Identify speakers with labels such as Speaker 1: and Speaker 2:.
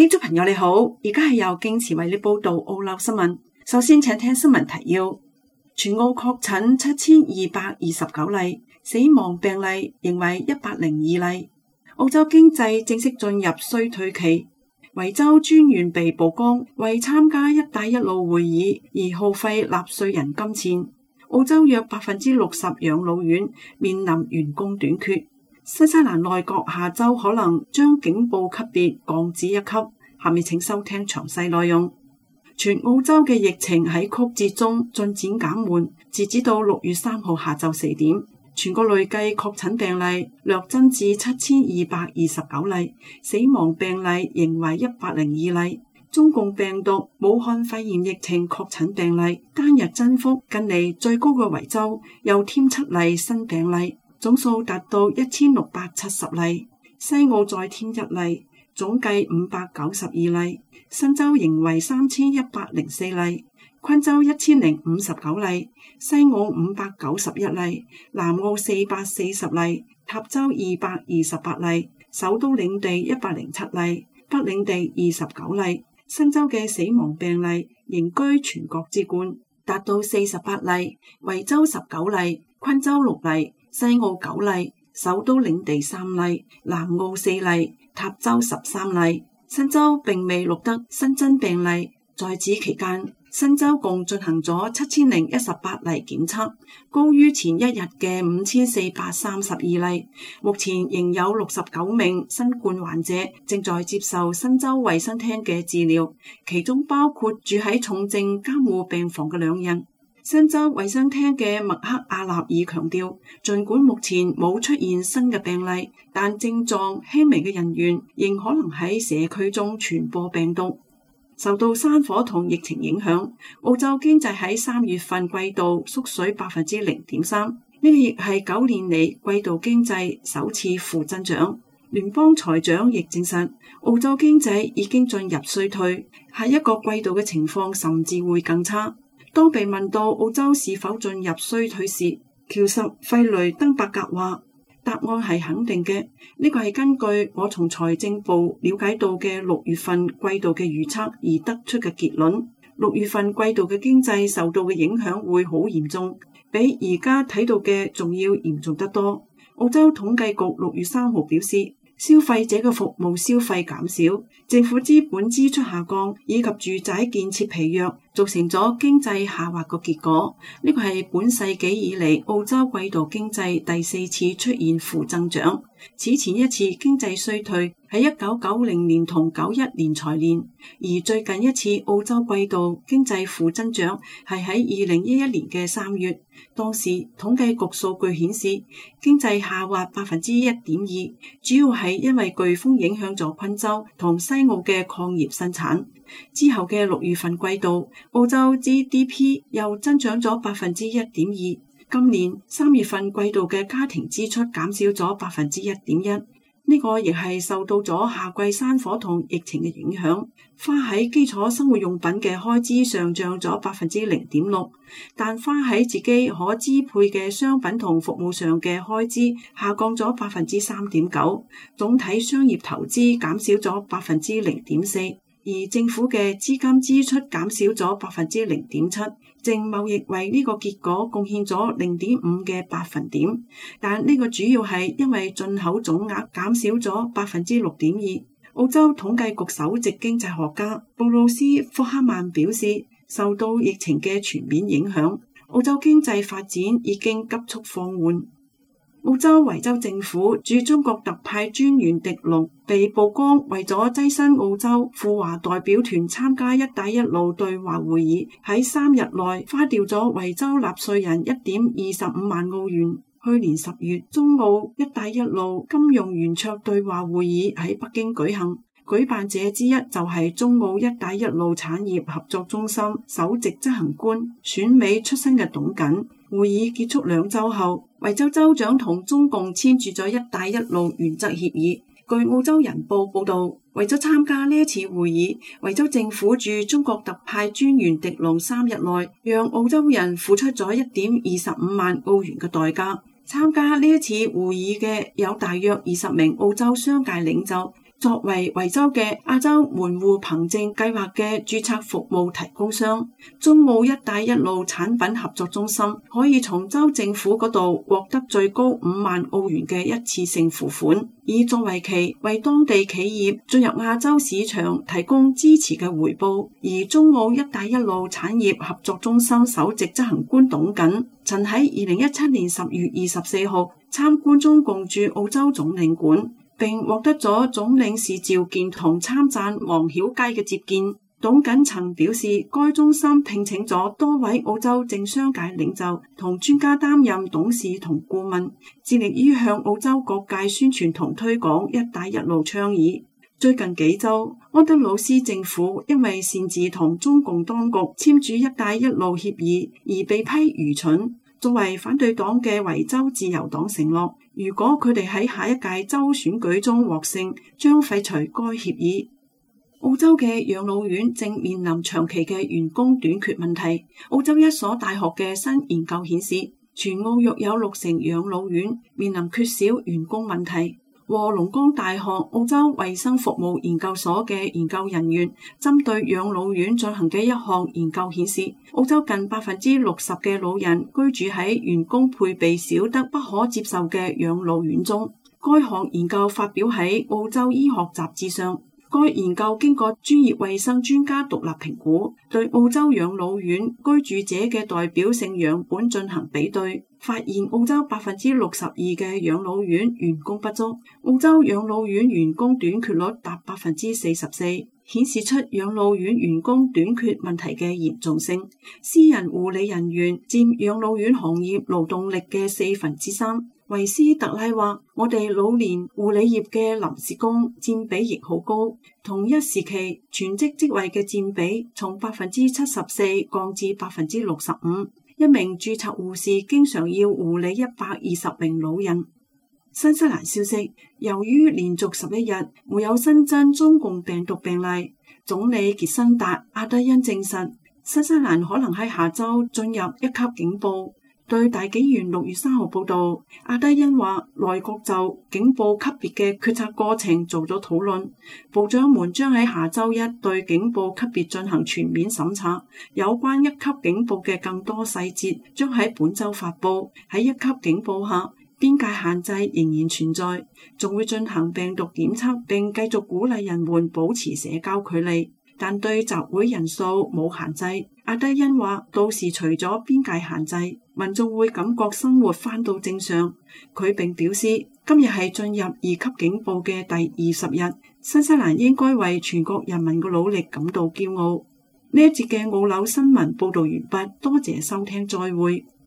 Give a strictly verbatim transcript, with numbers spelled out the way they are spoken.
Speaker 1: 聽眾朋友你好，而家係由敬慈為你報道澳紐新聞。首先請聽新聞提要：全澳確診七千二百二十九例，死亡病例仍為一百零二例。澳洲經濟正式進入衰退期。維州專員被曝光為參加一帶一路會議而耗費納稅人金錢。澳洲約百分之六十養老院面臨員工短缺。新西蘭內閣下周可能將警報級別降至一級。下面請收聽詳細內容。全澳洲嘅疫情喺曲折中進展減緩，截止到六月三號下晝四點，全國累計確診病例略增至七千二百二十九例，死亡病例仍為一百零二例。中共病毒武漢肺炎疫情確診病例單日增幅近嚟最高嘅維州又添七例新病例，總數達到一千六百七十例。西澳再添一例，總計五百九十二例。新州仍為三千一百零四例，昆州一千零五十九例，西澳五百九十一例，南澳四百四十例，塔州二百二十八例，首都領地一百零七例，北領地二十九例。新州嘅死亡病例仍居全國之冠，達到四十八例，維州十九例，昆州六例，西澳九例，首都領地三例，南澳四例，塔州十三例。新州並未錄得新增病例，在此期間，新州共進行咗七千零一十八例檢測，高於前一日嘅五千四百三十二例。目前仍有六十九名新冠患者正在接受新州衛生廳嘅治療，其中包括住喺重症監護病房嘅兩人。新州衛生廳嘅麥克阿納爾強調，儘管目前冇出現新嘅病例，但症狀輕微嘅人員仍可能喺社區中傳播病毒。受到山火同疫情影響，澳洲經濟喺三月份季度縮水百分之零點三，呢個亦係九年嚟季度經濟首次負增長。聯邦財長亦證實，澳洲經濟已經進入衰退，下一個季度嘅情況甚至會更差。當被問到澳洲是否進入衰退時，喬什費雷登伯格話：答案係肯定嘅，呢個係根據我從財政部了解到嘅六月份季度嘅預測而得出嘅結論。六月份季度嘅經濟受到嘅影響會好嚴重，比而家睇到嘅仲要嚴重得多。澳洲統計局六月三號表示，消費者嘅服務消費減少，政府資本支出下降，以及住宅建設疲弱，造成咗經濟下滑嘅結果。呢個係本世紀以嚟澳洲季度經濟第四次出現負增長。此前一次經濟衰退喺一九九零年同九一年財年，而最近一次澳洲季度經濟負增長係喺二零一一年嘅三月。當時統計局數據顯示，經濟下滑百分之一點二，主要係因為颶風影響咗昆州同西澳嘅礦業生產。之後嘅六月份季度，澳洲 G D P 又增長咗百分之一點二。今年三月份季度嘅家庭支出減少咗百分之一點一，呢個亦係受到咗夏季山火同疫情嘅影響。花喺基礎生活用品嘅開支上漲咗百分之零點六，但花喺自己可支配嘅商品同服務上嘅開支下降咗百分之三點九，總體商業投資減少咗百分之零點四，而政府嘅資金支出減少咗百分之零點七。淨貿易為呢個結果貢獻咗零點五嘅百分點，但呢個主要係因為進口總額減少咗百分之六點二。澳洲統計局首席經濟學家布魯斯福克曼表示，受到疫情嘅全面影響，澳洲經濟發展已經急速放緩。澳洲維州政府駐中國特派專員迪龍被曝光為咗躋身澳洲赴華代表團參加一帶一路對話會議，喺三日內花掉咗維州納稅人一點二十五萬澳元。去年十月，中澳一帶一路金融圓桌對話會議喺北京舉行，舉辦者之一就係中澳一帶一路產業合作中心首席執行官選美出身嘅董瑾。會議結束兩週後，維州州長同中共簽署咗一帶一路原則協議。據澳洲人報報道，為咗參加呢一次會議，維州政府駐中國特派專員迪龍三日內讓澳洲人付出咗一點二十五萬澳元嘅代價。參加呢一次會議嘅有大約二十名澳洲商界領袖， 作為維州嘅亞洲門戶憑證計劃嘅註冊服務提供商，中澳一帶一路產品合作中心可以從州政府嗰度獲得最高五萬澳元嘅一次性付款，以作為其為當地企業進入亞洲市場提供支持嘅回報。而中澳一帶一路產業合作中心首席執行官董瑾曾喺二零一七年十月二十四號參觀中共駐澳洲總領館，並獲得咗總領事召見同參贊王曉佳嘅接見。董瑾曾表示，該中心聘請咗多位澳洲政商界領袖同專家擔任董事同顧問，致力於向澳洲各界宣傳同推廣一帶一路倡議。最近幾週，安德魯斯政府因為擅自同中共當局簽署一帶一路協議而被批愚蠢。作為反對黨嘅維州自由黨承諾，如果佢哋喺下一屆州選舉中獲勝，將廢除該協議。澳洲嘅養老院正面臨長期嘅員工短缺問題。澳洲一所大學嘅新研究顯示，全澳約有六成養老院面臨缺少員工問題。和龍崗大學澳洲衛生服務研究所嘅研究人員針對養老院進行嘅一項研究顯示，澳洲近百分之六十嘅老人居住喺員工配備少得不可接受嘅養老院中。該項研究發表喺澳洲醫學雜誌上。該研究經過專業衛生專家獨立評估，對澳洲養老院居住者嘅代表性樣本進行比對，發現澳洲百分之六十二嘅養老院員工不足，澳洲養老院員工短缺率達百分之四十四，顯示出養老院員工短缺問題嘅嚴重性。私人護理人員佔養老院行業勞動力嘅四分之三。維斯特拉話：我哋老年護理業嘅臨時工佔比亦好高，同一時期全職職位嘅佔比從百分之七十四降至百分之六十五。一名註冊護士經常要護理一百二十名老人。新西蘭消息，由於連續十一日沒有新增中共病毒病例，總理傑辛達阿德恩證實，新西蘭可能喺下周進入一級警報。對大紀元六月三號報道，阿德恩話內閣就警報級別嘅決策過程做咗討論，部長們將喺下周一對警報級別進行全面審查，有關一級警報嘅更多細節將喺本周發布。喺一級警報下，邊界限制仍然存在，仲會進行病毒檢測，並繼續鼓勵人們保持社交距離，但對集會人數冇限制。阿德恩話，到時除咗邊界限制，民眾會感覺生活返到正常。佢並表示，今日係進入二級警報嘅第二十日，新西蘭應該為全國人民嘅努力感到驕傲。呢一節嘅澳紐新聞報道完畢，多謝收聽，再會。